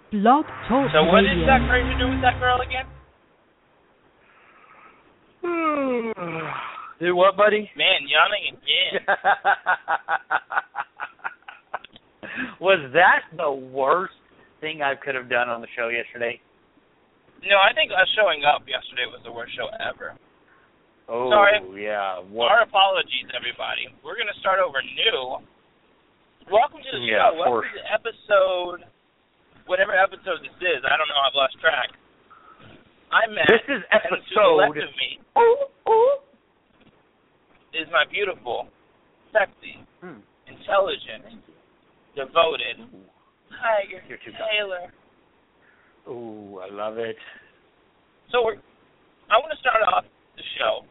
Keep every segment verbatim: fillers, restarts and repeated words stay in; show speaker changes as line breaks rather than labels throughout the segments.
Blog Talk
So what is
Radio.
that crazy doing with that girl again?
Do what, buddy?
Man, yawning again.
Was that the worst thing I could have done on the show yesterday?
No, I think us showing up yesterday was the worst show ever.
Oh,
Sorry.
yeah. What?
Our apologies, everybody. We're going to start over new. Welcome to the
Yeah,
show. Welcome to episode, whatever episode this is. I don't know. I've lost track. I'm Matt.
This is
And to the
episode.
left of me
Ooh, ooh.
is my beautiful, sexy,
Hmm.
intelligent, devoted Tiger
You're too
Taylor.
Ooh, I love it.
So we're, I want to start off the show.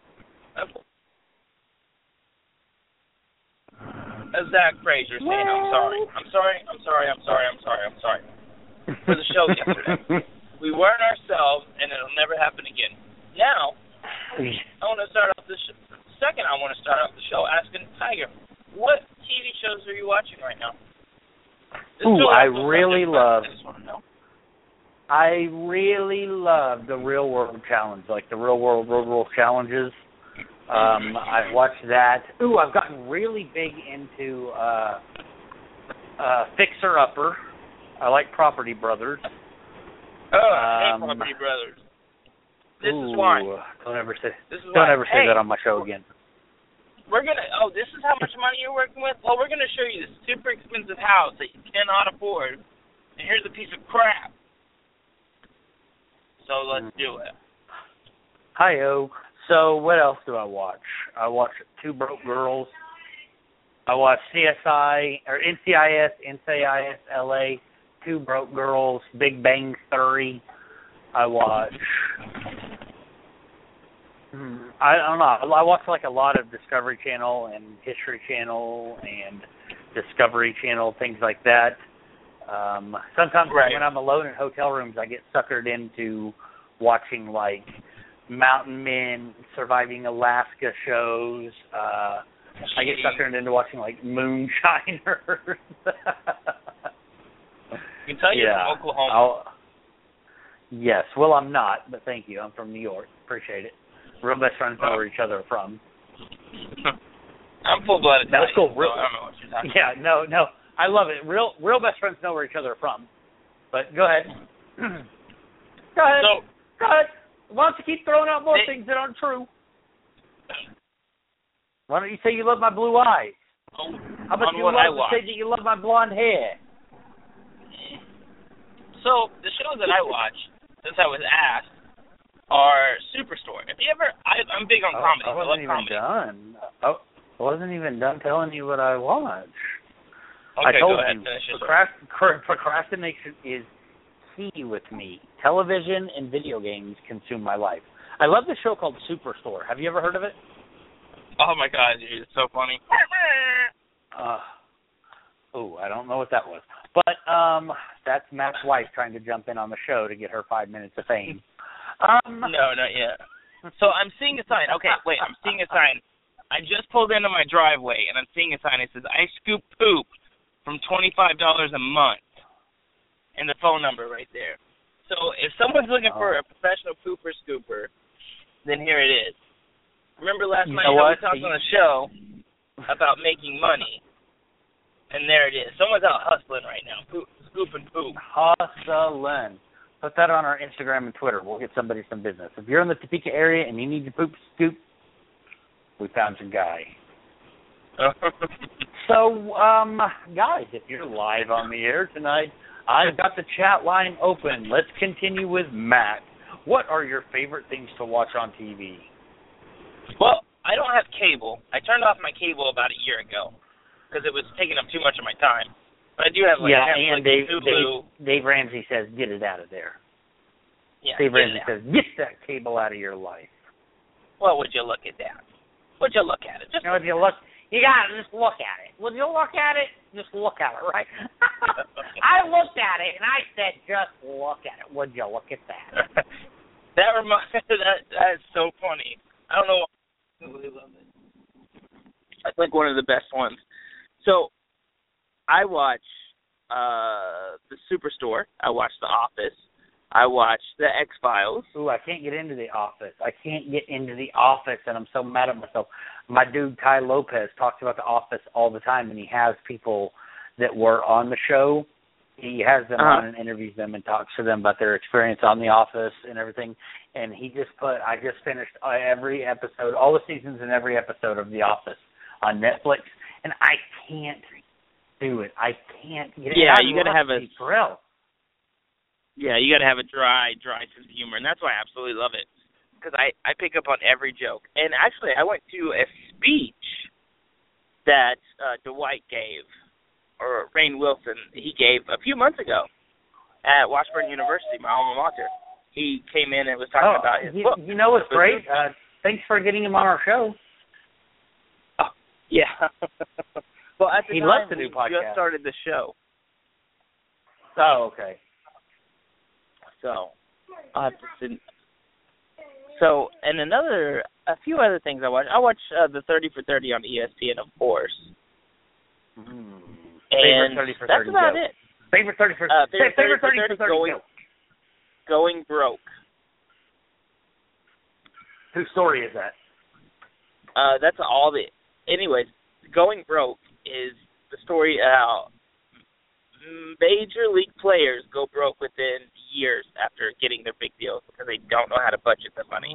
As Zach Frazier saying, I'm sorry, I'm sorry, I'm sorry, I'm sorry, I'm sorry, I'm sorry. For the show yesterday. We weren't ourselves, and it'll never happen again. Now, I want to start off the sh- second. I want to start off the show asking Tiger, what T V shows are you watching right now? This
Ooh,
show
I
has no
really
subject, but
love.
I just want to know.
I really love the Real World Challenge, like the Real World Road Rule challenges. Um, I've watched that. Ooh, I've gotten really big into uh, uh, Fixer Upper. I like Property Brothers.
Oh, I hate
Um,
Property Brothers. This
Ooh,
is why.
Don't ever say.
This is
Don't
why.
ever say
Hey,
that on my show again.
We're gonna. Oh, this is how much money you're working with. Well, we're gonna show you this super expensive house that you cannot afford, and here's a piece of crap. So let's do it.
Hi-yo. So what else do I watch? I watch Two Broke Girls. I watch C S I, or N C I S, N C I S L A, Two Broke Girls, Big Bang Theory. I watch... Hmm, I don't know. I watch like a lot of Discovery Channel and History Channel and Discovery Channel, things like that. Um, sometimes
right.
when I'm alone in hotel rooms, I get suckered into watching like Mountain Men, Surviving Alaska shows. Uh, I get suckered into watching like Moonshiners.
You can tell you're
yeah.
from Oklahoma.
I'll, yes. Well, I'm not, but thank you. I'm from New York. Appreciate it. Real best friends know where each other are from.
I'm full-blooded Italian,
That's cool. Real,
so I don't know what you're talking
yeah, no, no. I love it. Real real best friends know where each other are from. But go ahead. go ahead.
So,
go ahead. Why don't you keep throwing out more
they,
things that aren't true? Why don't you say you love my blue eyes?
Oh,
How about you
what
love
I
to
watch.
say that you love my blonde hair?
So, the shows that I watch, since I was asked, are Superstore. If you ever, I, I'm big on
Oh,
comedy.
I
I
wasn't
love
even
comedy.
done. Oh, I wasn't even done telling you what I watch. I
Okay,
told
go ahead.
you,
Finish your story.
procrast- procrastination is key with me. Television and video games consume my life. I love the show called Superstore. Have you ever heard of it?
Oh, my God, dude. It's so funny.
Uh, oh, I don't know what that was. But um, that's Matt's wife trying to jump in on the show to get her five minutes of fame. Um,
No, not yet. So, I'm seeing a sign. Okay, wait. I'm seeing a sign. I just pulled into my driveway, and I'm seeing a sign. It says, I scoop poop from twenty-five dollars a month. And the phone number right there. So if someone's looking for a professional pooper scooper, then here it is. Remember last
You
night
know
how
what?
we talked on the show about making money, and there it is. Someone's out hustling right now, poop, scooping poop.
Hustling. Put that on our Instagram and Twitter. We'll get somebody some business. If you're in the Topeka area and you need your poop scoop, we found your guy. So, um, guys, if you're live on the air tonight, I've got the chat line open. Let's continue with Matt. What are your favorite things to watch on T V?
Well, I don't have cable. I turned off my cable about a year ago because it was taking up too much of my time. But I do have like
yeah,
Netflix,
and Dave,
Hulu.
Dave, Dave Ramsey says, get it out of there.
Yeah,
Dave
get
Ramsey
it out.
says, get that cable out of your life.
Well, would you look at that? Would you look at it? Just
You know, if you look, you got to just look at it. Would you look at it? Just look at it, right? I looked at it, and I said, just look at it. Would you look at that?
That reminds that that is so funny. I don't know why I really love it. I think one of the best ones. So I watch uh, The Superstore. I watch The Office. I watch The X-Files.
Ooh, I can't get into The Office. I can't get into The Office, and I'm so mad at myself. My dude, Ty Lopez, talks about The Office all the time, and he has people that were on the show. He has them
uh-huh.
on and interviews them and talks to them about their experience on The Office and everything. And he just put, I just finished every episode, all the seasons and every episode of The Office on Netflix, and I can't do it. I can't get it.
Yeah,
I
you got to have a
thrill.
Yeah, you got to have a dry, dry sense of humor, and that's why I absolutely love it, because I, I pick up on every joke. And actually, I went to a speech that uh, Dwight gave, or Rainn Wilson, he gave a few months ago at Washburn University, my alma mater. He came in and was talking
oh,
about his
you,
book.
You know what's great? Uh, thanks for getting him on our show.
Oh, yeah. Well, at the
he
time,
loves to do
we
podcasts.
just started the show.
Oh, okay.
So, I'll have to send. So, and another, a few other things I watch. I watch uh, the thirty for thirty on E S P N, of course.
Mm.
And
thirty for
that's
thirty
about
joke.
it.
Favorite thirty for
uh, favorite,
favorite
thirty,
thirty for thirty
going,
joke.
going broke.
Whose story is that?
Uh, that's all the. Anyways, going broke is the story how major league players go broke within years after getting their big deals because they don't know how to budget their money.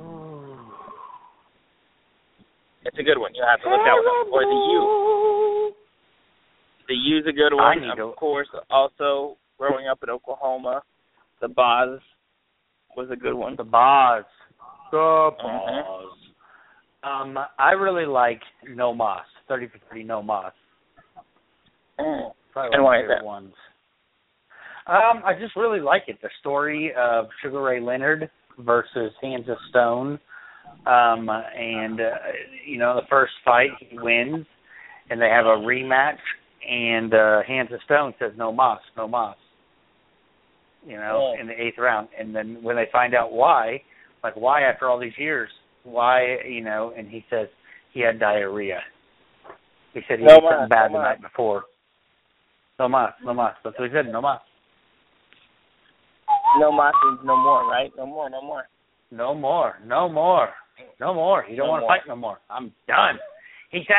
It's a good one. You'll have to look that one up. Or the U. The U's a good one. Of to... course, also growing up in Oklahoma, the Boz was a good one.
The Boz. The Boz.
Mm-hmm.
Um, I really like No Mas. thirty for thirty No Mas.
Mm.
Probably
and
one
why
of my
is that?
Ones. Um, I just really like it. The story of Sugar Ray Leonard versus Hands of Stone. Um, and, uh, you know, the first fight, he wins, and they have a rematch, and uh, Hands of Stone says, no mas, no mas, you know,
yeah.
in the eighth round. And then when they find out why, like, why after all these years, why, you know, and he says he had diarrhea. He said he
no
had
mas,
something bad
no
the
mas.
night before. No mas, no mas. That's what he said, no mas.
No mas means no more, right? No more, no more.
No more, no more. No more. He don't
no
want to
more.
fight no more. I'm done. He said,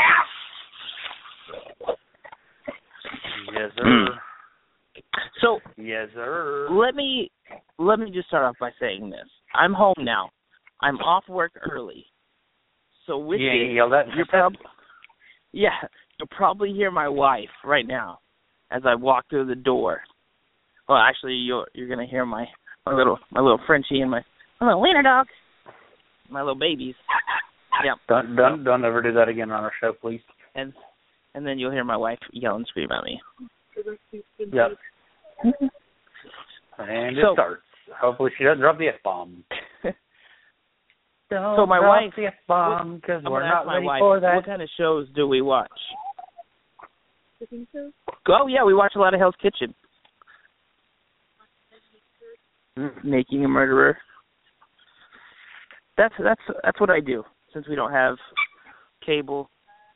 I'm out. Yes, sir.
So,
yes, sir.
Let me let me just start off by saying this. I'm home now. I'm off work early. So with
yeah,
this,
you yelled at
you're prob- yeah, you'll probably hear my wife right now as I walk through the door. Well, actually, you're you're gonna hear my, my little my little Frenchie and my, my little wiener dog. My little babies. Yep.
Don't don't don't ever do that again on our show, please.
And and then you'll hear my wife yell and scream at me.
Yep. And it
so,
starts. Hopefully she doesn't drop the F bomb. Don't
so my
drop
wife,
the F bomb because we're not
my
ready
wife,
for that.
What kind of shows do we watch? Oh yeah, we watch a lot of Hell's Kitchen.
Mm.
Making a Murderer. That's that's that's what I do since we don't have cable.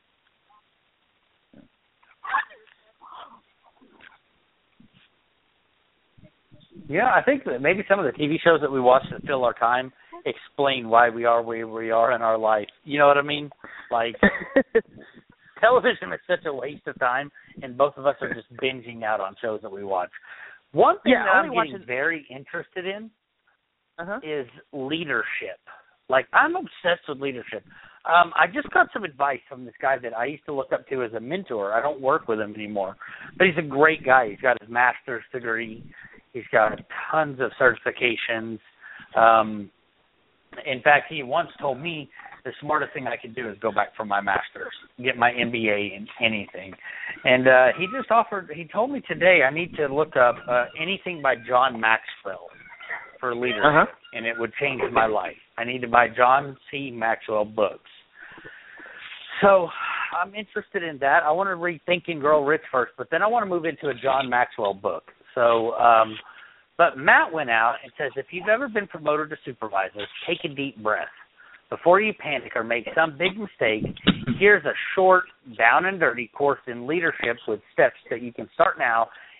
Yeah, I think that maybe some of the T V shows that we watch that fill our time explain why we are where we are in our life. You know what I mean? Like, television is such a waste of time, and both of us are just binging out on shows that we watch. One thing
yeah,
that I'm getting
watching...
very interested in
uh-huh.
is leadership. Like, I'm obsessed with leadership. Um, I just got some advice from this guy that I used to look up to as a mentor. I don't work with him anymore, but he's a great guy. He's got his master's degree. He's got tons of certifications. Um, in fact, he once told me the smartest thing I could do is go back for my master's, get my M B A in anything. And uh, he just offered, he told me today I need to look up uh, anything by John Maxwell for leadership,
uh-huh.
and it would change my life. I need to buy John C. Maxwell books. So I'm interested in that. I want to read Think and Grow Rich first, but then I want to move into a John Maxwell book. So, um, but Matt went out and says, if you've ever been promoted to supervisor, take a deep breath. Before you panic or make some big mistake, here's a short, down and dirty course in leadership with steps that you can start now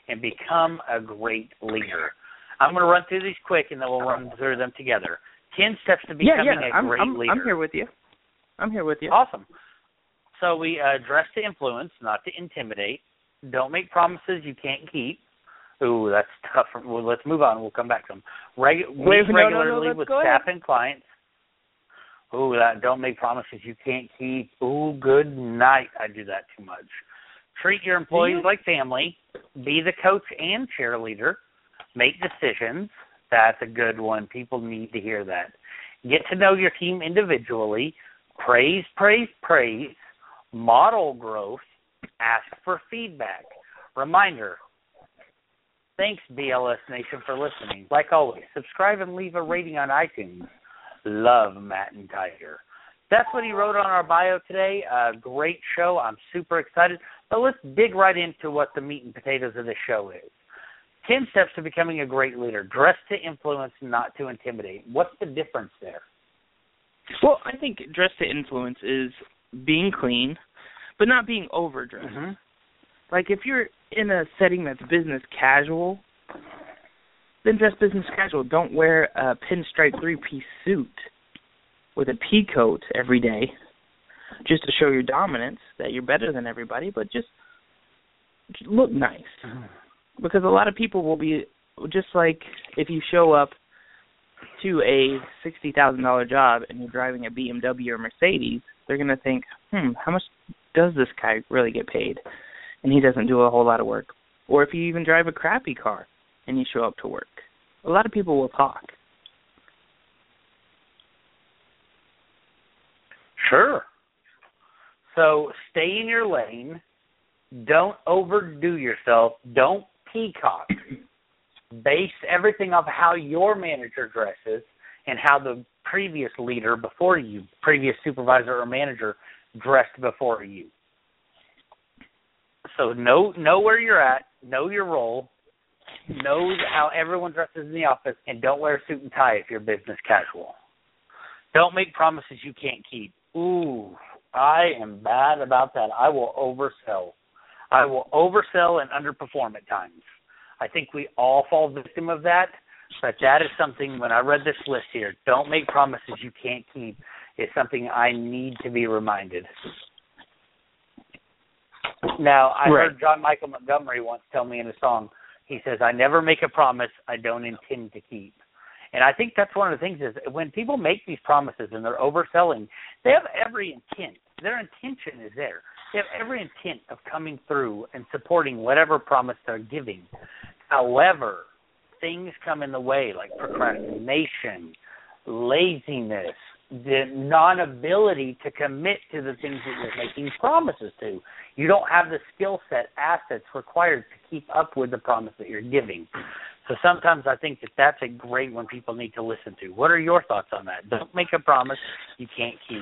and become a great leader. I'm going to run through these quick, and then we'll run through them together. ten steps to becoming
yeah, yeah.
a
I'm,
great
I'm,
leader.
I'm here with you. I'm here with you.
Awesome. So we uh, dress to influence, not to intimidate. Don't make promises you can't keep. Ooh, that's tough. Well, let's move on. We'll come back to them. Regu-
Wait,
meet
no,
regularly
no, no,
with
go
staff
ahead.
and clients. Ooh, that don't make promises you can't keep. Ooh, good night. I do that too much. Treat your employees like family. Be the coach and cheerleader. Make decisions. That's a good one. People need to hear that. Get to know your team individually. Praise, praise, praise. Model growth. Ask for feedback. Reminder, thanks, B L S Nation, for listening. Like always, subscribe and leave a rating on iTunes. Love Matt and Tiger. That's what he wrote on our bio today. Uh, great show. I'm super excited. But let's dig right into what the meat and potatoes of this show is. Ten steps to becoming a great leader. Dress to influence, not to intimidate. What's the difference there?
Well, I think dress to influence is being clean, but not being overdressed.
Mm-hmm.
Like if you're in a setting that's business casual, then dress business casual. Don't wear a pinstripe three-piece suit with a pea coat every day just to show your dominance, that you're better than everybody, but just, just look nice. Mm-hmm. Because a lot of people will be, just like if you show up to a sixty thousand dollars job and you're driving a B M W or Mercedes, they're going to think, hmm, how much does this guy really get paid? And he doesn't do a whole lot of work. Or if you even drive a crappy car and you show up to work, a lot of people will talk.
Sure. So stay in your lane. Don't overdo yourself. Don't peacock. Base everything off how your manager dresses and how the previous leader before you, previous supervisor or manager, dressed before you. So know know where you're at, know your role, know how everyone dresses in the office, and don't wear a suit and tie if you're business casual. Don't make promises you can't keep. Ooh, I am bad about that. I will oversell. I will oversell and underperform at times. I think we all fall victim of that, but that is something, when I read this list here, don't make promises you can't keep, is something I need to be reminded. Now, I
right.
heard John Michael Montgomery once tell me in a song, he says, I never make a promise I don't intend to keep. And I think that's one of the things is when people make these promises and they're overselling, they have every intent. Their intention is there. They have every intent of coming through and supporting whatever promise they're giving. However, things come in the way like procrastination, laziness, the non-ability to commit to the things that you're making promises to. You don't have the skill set, assets required to keep up with the promise that you're giving. So sometimes I think that that's a great one people need to listen to. What are your thoughts on that? Don't make a promise you can't keep.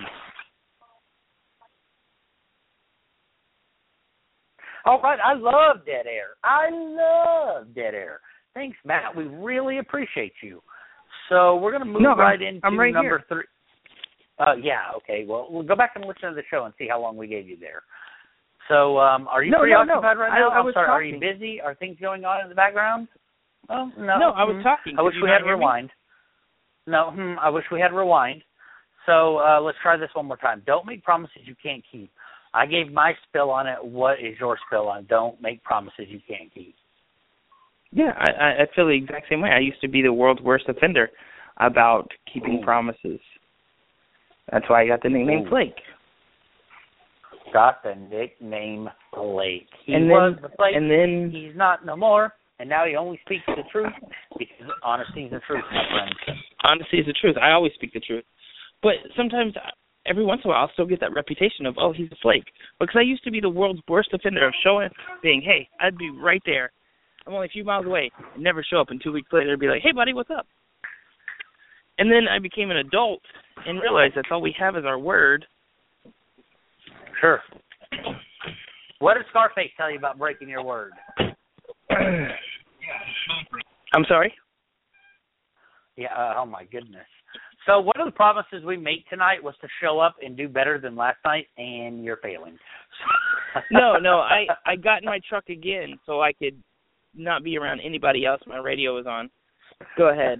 All right, I love dead air. I love dead air. Thanks, Matt. We really appreciate you. So we're going to move
no,
right
I'm,
into
I'm right
number
here.
three. Uh, yeah, okay. Well, we'll go back and listen to the show and see how long we gave you there. So um, are you
no,
preoccupied
no, no.
right now?
I, I
I'm
was
sorry.
talking.
Are you busy? Are things going on in the background? Oh, no.
No, I was
hmm.
talking.
I wish
Did
we
you
had
not hear me?
rewind. No, hmm, I wish we had rewind. So uh, let's try this one more time. Don't make promises you can't keep. I gave my spill on it. What is your spill on don't make promises you can't keep?
Yeah, I, I feel the exact same way. I used to be the world's worst offender about keeping
Ooh. promises.
That's why I got the nickname
Ooh.
Flake.
Got the nickname Flake. He
and
was
then,
the Flake.
And then
he's not no more. And now he only speaks the truth because honesty is the truth, my friend.
Honesty is the truth. I always speak the truth. But sometimes, every once in a while, I'll still get that reputation of, oh, he's a flake. Because I used to be the world's worst offender of showing, saying, hey, I'd be right there. I'm only a few miles away and never show up. And two weeks later, I'd be like, hey, buddy, what's up? And then I became an adult and realized that's all we have is our word.
Sure. What did Scarface tell you about breaking your word?
I'm sorry?
Yeah, uh, oh my goodness. So one of the promises we made tonight was to show up and do better than last night, and you're failing.
no, no, I, I got in my truck again so I could not be around anybody else. My radio was on. Go ahead.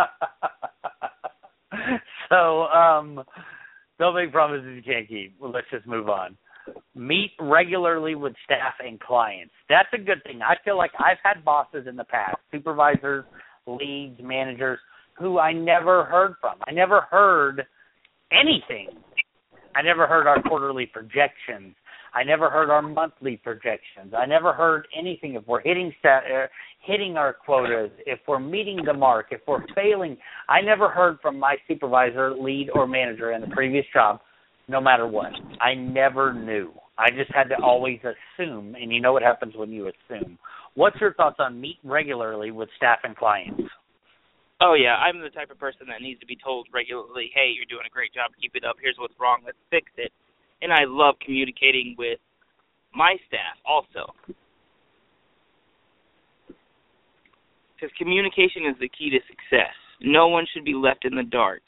so, um, don't make promises you can't keep. Well, let's just move on. Meet regularly with staff and clients. That's a good thing. I feel like I've had bosses in the past, supervisors, leads, managers, who I never heard from. I never heard anything. I never heard our quarterly projections. I never heard our monthly projections. I never heard anything. If we're hitting stat, uh, hitting our quotas, if we're meeting the mark, if we're failing. I never heard from my supervisor, lead, or manager in the previous job, no matter what. I never knew. I just had to always assume, and you know what happens when you assume. What's your thoughts on meet regularly with staff and clients?
Oh, yeah, I'm the type of person that needs to be told regularly, hey, you're doing a great job, keep it up, here's what's wrong, let's fix it. And I love communicating with my staff also. Because communication is the key to success. No one should be left in the dark.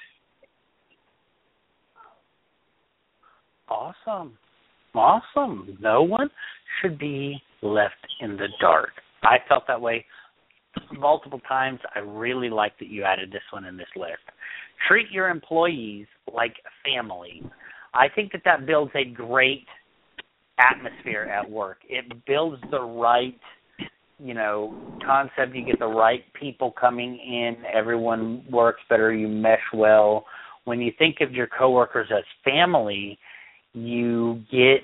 Awesome. Awesome. No one should be left in the dark. I felt that way multiple times. I really like that you added this one in this list. Treat your employees like family. I think that that builds a great atmosphere at work. It builds the right, you know, concept. You get the right people coming in. Everyone works better. You mesh well. When you think of your coworkers as family, you get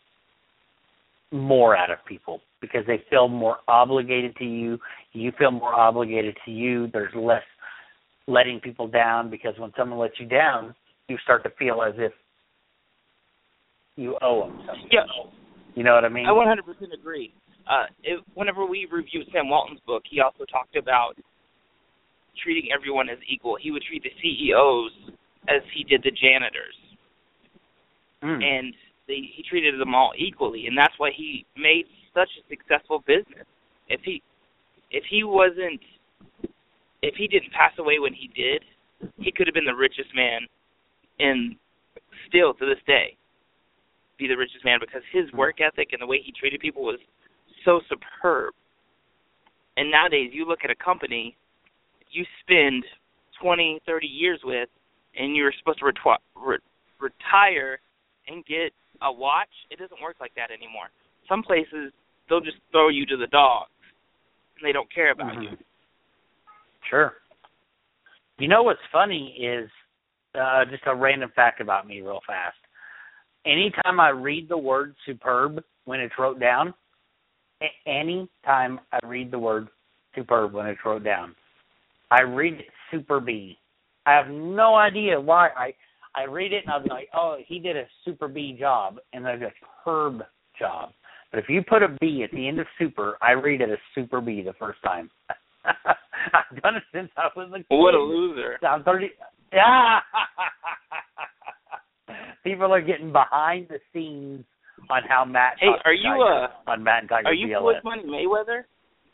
more out of people because they feel more obligated to you. You feel more obligated to you. There's less letting people down because when someone lets you down, you start to feel as if you owe them something.
Yeah.
You know what I mean?
I one hundred percent agree. Uh, it, whenever we reviewed Sam Walton's book, he also talked about treating everyone as equal. He would treat the C E Os as he did the janitors.
Mm.
And they, he treated them all equally, and that's why he made such a successful business. If he if he wasn't if he didn't pass away when he did, he could have been the richest man in still to this day. Be the richest man because his work ethic and the way he treated people was so superb. And nowadays, you look at a company you spend twenty, thirty years with, and you're supposed to retwi- re- retire and get a watch. It doesn't work like that anymore. Some places, they'll just throw you to the dogs, and they don't care about
mm-hmm.
you.
Sure. You know what's funny is uh, just a random fact about me real fast. Anytime I read the word superb when it's wrote down, a- any time I read the word superb when it's wrote down, I read it super B. I have no idea why. I, I read it and I'll be like, oh, he did a super B job, and there's a superb job. But if you put a B at the end of super, I read it as super B the first time. I've done it since I was a kid.
What a loser.
I'm thirty. Yeah. People are getting behind the scenes on how Matt.
Hey, are you
Tiger,
uh?
on Matt and Tiger
Are you
B L S.
Floyd Money Mayweather?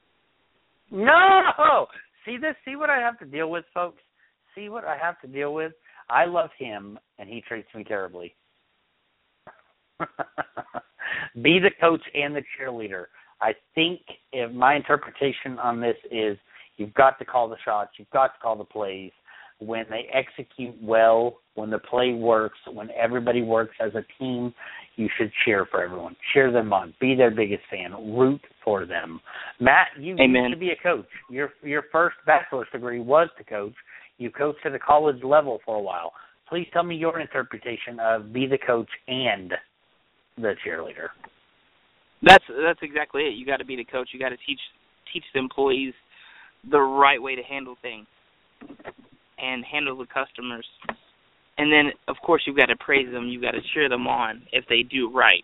No. See this? See what I have to deal with, folks? See what I have to deal with? I love him, and he treats me terribly. Be the coach and the cheerleader. I think if my interpretation on this is you've got to call the shots, you've got to call the plays. When they execute well, when the play works, when everybody works as a team, you should cheer for everyone. Cheer them on. Be their biggest fan. Root for them. Matt, you
Amen.
used to be a coach. Your your first bachelor's degree was to coach. You coached at the college level for a while. Please tell me your interpretation of be the coach and the cheerleader.
That's that's exactly it. You got to be the coach. You got to teach teach the employees the right way to handle things and handle the customers. And then, of course, you've got to praise them. You've got to cheer them on if they do right.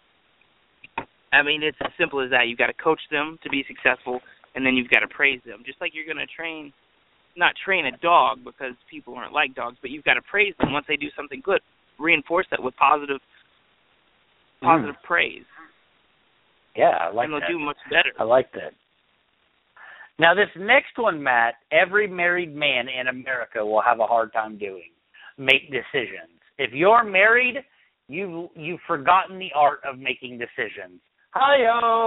I mean, it's as simple as that. You've got to coach them to be successful, and then you've got to praise them. Just like you're going to train, not train a dog because people aren't like dogs, but you've got to praise them once they do something good. Reinforce that with positive, positive mm. praise.
Yeah, I like
and they'll
that.
do much better.
I like that. Now, this next one, Matt, every married man in America will have a hard time doing. Make decisions. If you're married, you've, you've forgotten the art of making decisions. Hi-yo!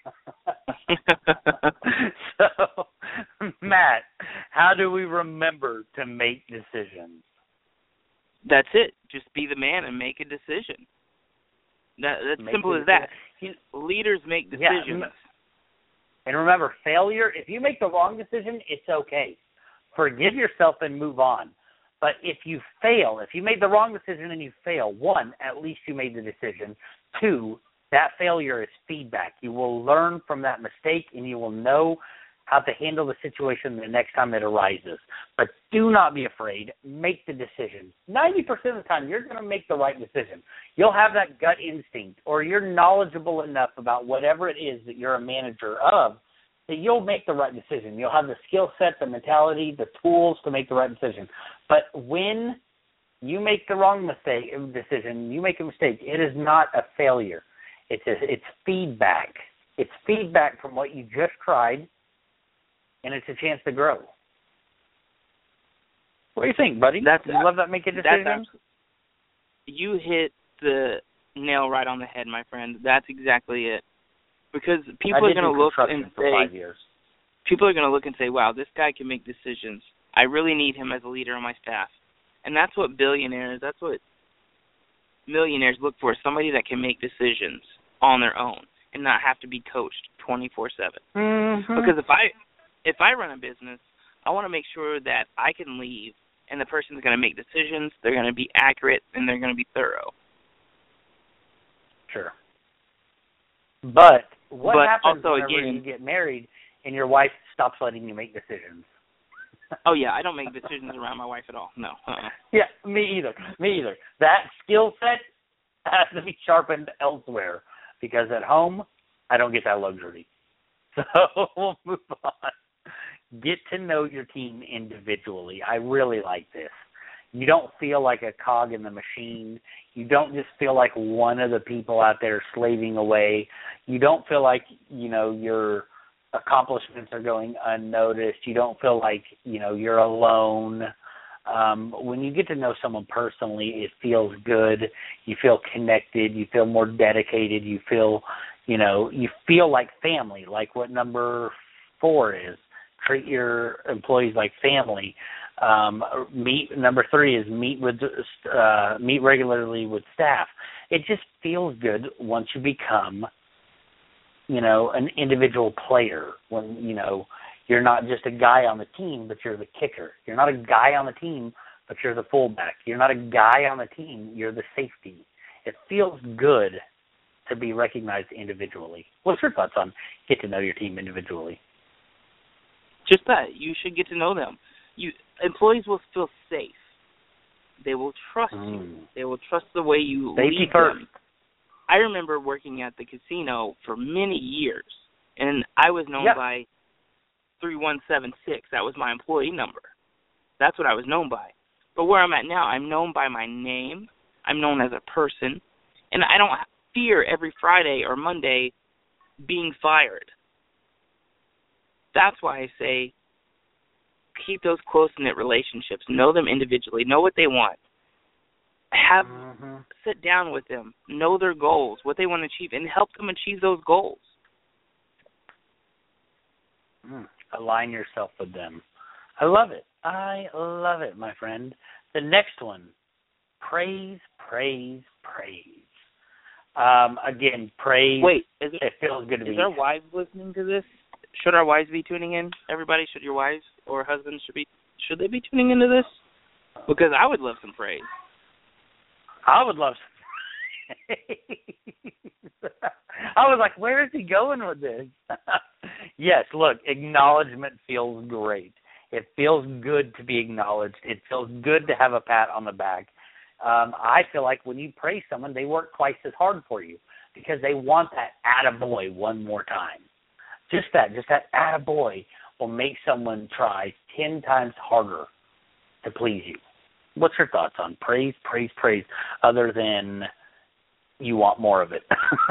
So, Matt, how do we remember to make decisions?
That's it. Just be the man and make a decision. That, that's
Make
simple as that. Leaders make decisions.
Yeah. And remember, failure, if you make the wrong decision, it's okay. Forgive yourself and move on. But if you fail, if you made the wrong decision and you fail, one, at least you made the decision. Two, that failure is feedback. You will learn from that mistake and you will know how to handle the situation the next time it arises. But do not be afraid. Make the decision. ninety percent of the time, you're going to make the right decision. You'll have that gut instinct, or you're knowledgeable enough about whatever it is that you're a manager of that you'll make the right decision. You'll have the skill set, the mentality, the tools to make the right decision. But when you make the wrong mistake decision, you make a mistake, it is not a failure. It's a, it's feedback. It's feedback from what you just tried, and it's a chance to grow. What do you think, buddy?
That's,
you love that making decisions?
You hit the nail right on the head, my friend. That's exactly it. Because people are going to look and say, people are going to look and say, wow, this guy can make decisions. I really need him as a leader on my staff. And that's what billionaires, that's what millionaires look for, somebody that can make decisions on their own and not have to be coached twenty-four seven.
Mm-hmm.
Because if I if I run a business, I want to make sure that I can leave and the person's going to make decisions, they're going to be accurate, and they're going to be thorough.
Sure. But what
but
happens
also,
whenever
again,
you get married and your wife stops letting you make decisions?
Oh, yeah, I don't make decisions around my wife at all. No. Uh-uh.
Yeah, me either. Me either. That skill set has to be sharpened elsewhere because at home, I don't get that luxury. So we'll move on. Get to know your team individually. I really like this. You don't feel like a cog in the machine. You don't just feel like one of the people out there slaving away. You don't feel like, you know, your accomplishments are going unnoticed. You don't feel like, you know, you're alone. Um, when you get to know someone personally, it feels good. You feel connected. You feel more dedicated. You feel, you know, you feel like family, like what number four is. Treat your employees like family. Um, meet number three is meet with uh, meet regularly with staff. It just feels good once you become, you know, an individual player. When you know you're not just a guy on the team, but you're the kicker. You're not a guy on the team, but you're the fullback. You're not a guy on the team. You're the safety. It feels good to be recognized individually. What's your thoughts on get to know your team individually?
Just that. You should get to know them. You employees will feel safe. They will trust mm. you. They will trust the way you
Safety
lead
first.
them. I remember working at the casino for many years, and I was known
yep.
by three one seven six. That was my employee number. That's what I was known by. But where I'm at now, I'm known by my name. I'm known as a person, and I don't fear every Friday or Monday being fired. That's why I say keep those close-knit relationships. Know them individually. Know what they want. Have
mm-hmm.
sit down with them. Know their goals, what they want to achieve, and help them achieve those goals.
Mm. Align yourself with them. I love it. I love it, my friend. The next one, praise, praise, praise. Um, again, praise.
Wait, is it,
it feels good to
is
be.
Is our wives listening to this? Should our wives be tuning in? Everybody, should your wives or husbands should be should they be tuning into this? Because I would love some praise.
I would love some praise. I was like, where is he going with this? Yes, look, acknowledgement feels great. It feels good to be acknowledged. It feels good to have a pat on the back. Um, I feel like when you praise someone, they work twice as hard for you because they want that attaboy one more time. Just that, just that attaboy will make someone try ten times harder to please you. What's your thoughts on praise, praise, praise, other than you want more of it?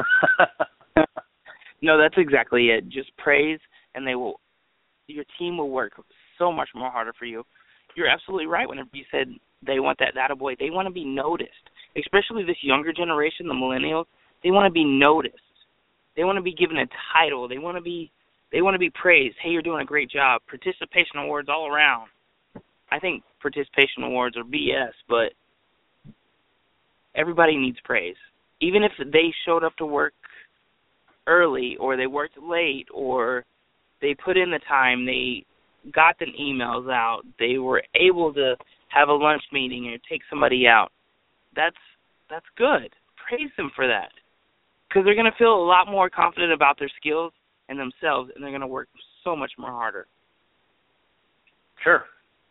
No, that's exactly it. Just praise, and they will. Your team will work so much more harder for you. You're absolutely right whenever you said they want that attaboy. They want to be noticed, especially this younger generation, the millennials. They want to be noticed. They want to be given a title. They want to be they want to be praised. Hey, you're doing a great job. Participation awards all around. I think participation awards are B S, but everybody needs praise. Even if they showed up to work early or they worked late or they put in the time, they got the emails out, they were able to have a lunch meeting or take somebody out. That's that's good. Praise them for that. Because they're going to feel a lot more confident about their skills and themselves, and they're going to work so much more harder.
Sure.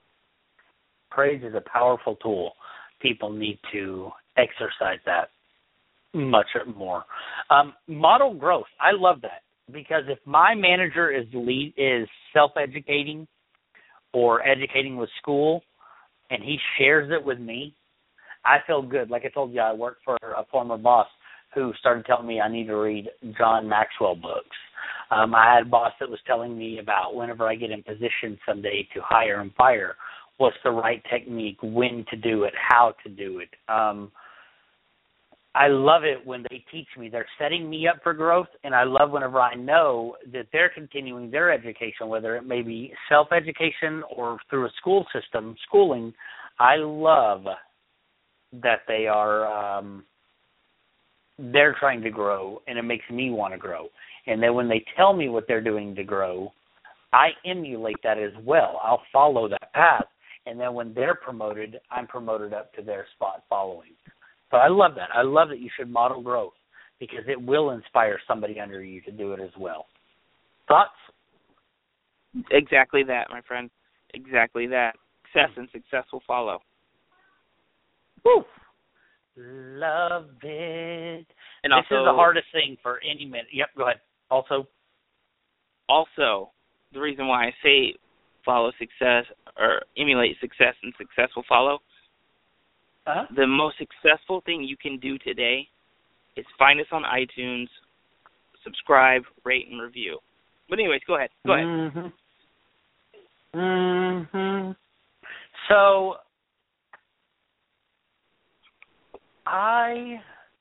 Praise is a powerful tool. People need to exercise that much more. Um, model growth. I love that, because if my manager is lead, is self-educating or educating with school, and he shares it with me, I feel good. Like I told you, I work for a former boss who started telling me I need to read John Maxwell books. Um, I had a boss that was telling me about whenever I get in position someday to hire and fire, what's the right technique, when to do it, how to do it. Um, I love it when they teach me. They're setting me up for growth, and I love whenever I know that they're continuing their education, whether it may be self-education or through a school system, schooling. I love that they are um, they're trying to grow, and it makes me want to grow. And then when they tell me what they're doing to grow, I emulate that as well. I'll follow that path, and then when they're promoted, I'm promoted up to their spot following. So I love that. I love that you should model growth, because it will inspire somebody under you to do it as well. Thoughts?
Exactly that, my friend. Exactly that. Success and success will follow.
Woo! Love it.
And
this
also,
is the hardest thing for any minute. Yep, go ahead. Also?
Also, the reason why I say follow success or emulate success and success will follow, uh-huh. The most successful thing you can do today is find us on iTunes, subscribe, rate, and review. But anyways, go ahead. Go ahead.
Mm-hmm. Mm-hmm. So, I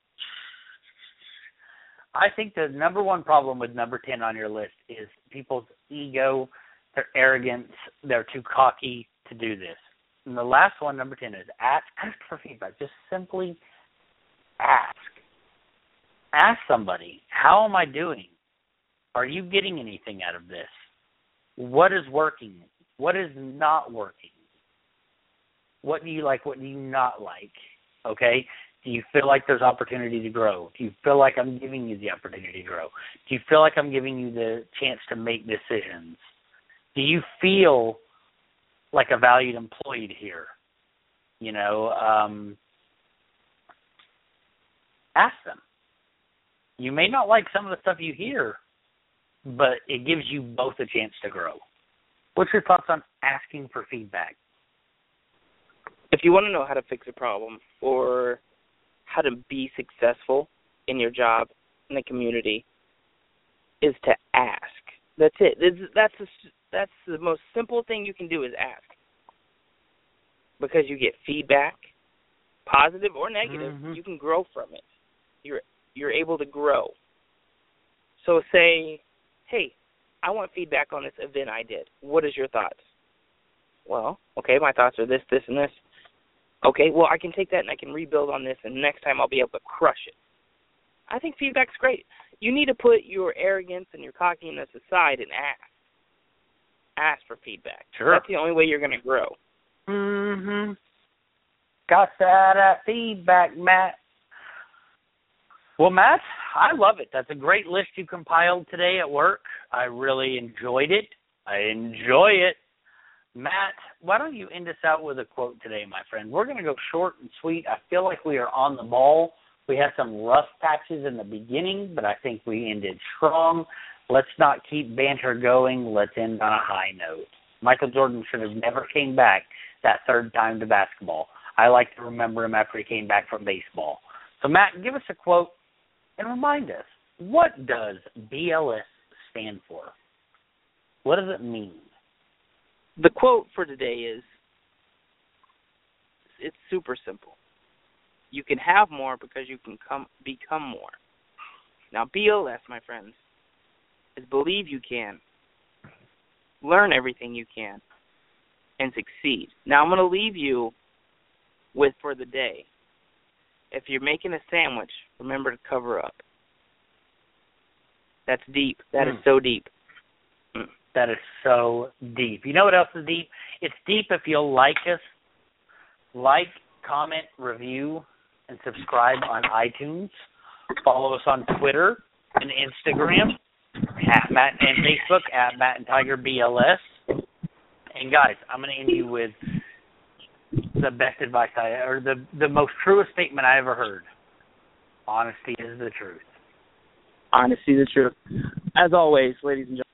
I think the number one problem with number ten on your list is people's ego, their arrogance, they're too cocky to do this. And the last one, number ten, is ask, ask for feedback. Just simply ask. Ask somebody, how am I doing? Are you getting anything out of this? What is working? What is not working? What do you like? What do you not like? Okay? Do you feel like there's opportunity to grow? Do you feel like I'm giving you the opportunity to grow? Do you feel like I'm giving you the chance to make decisions? Do you feel like a valued employee here? You know, um, ask them. You may not like some of the stuff you hear, but it gives you both a chance to grow. What's your thoughts on asking for feedback?
If you want to know how to fix a problem or how to be successful in your job, in the community, is to ask. That's it. That's the, that's the most simple thing you can do is ask. Because you get feedback, positive or negative, mm-hmm. You can grow from it. You're you're able to grow. So say, hey, I want feedback on this event I did. What is your thoughts? Well, okay, my thoughts are this, this, and this. Okay, well, I can take that and I can rebuild on this, and next time I'll be able to crush it. I think feedback's great. You need to put your arrogance and your cockiness aside and ask. Ask for feedback.
Sure.
That's the only way you're going to grow.
Mm-hmm. Got that uh, feedback, Matt. Well, Matt, I love it. That's a great list you compiled today at work. I really enjoyed it. I enjoy it. Matt, why don't you end us out with a quote today, my friend? We're going to go short and sweet. I feel like we are on the ball. We had some rough patches in the beginning, but I think we ended strong. Let's not keep banter going. Let's end on a high note. Michael Jordan should have never came back that third time to basketball. I like to remember him after he came back from baseball. So, Matt, give us a quote and remind us, what does B L S stand for? What does it mean?
The quote for today is, it's super simple. You can have more because you can come become more. Now, B L S, my friends, is believe you can, learn everything you can, and succeed. Now, I'm going to leave you with for the day. If you're making a sandwich, remember to cover up. That's deep. That mm. is so deep.
Mm. That is so deep. You know what else is deep? It's deep if you'll like us. Like, comment, review, and subscribe on iTunes. Follow us on Twitter and Instagram at Matt and Facebook at Matt and Tiger B L S. And guys, I'm going to end you with the best advice I or the the most truest statement I ever heard. Honesty is the truth.
Honesty is the truth. As always, ladies and gentlemen.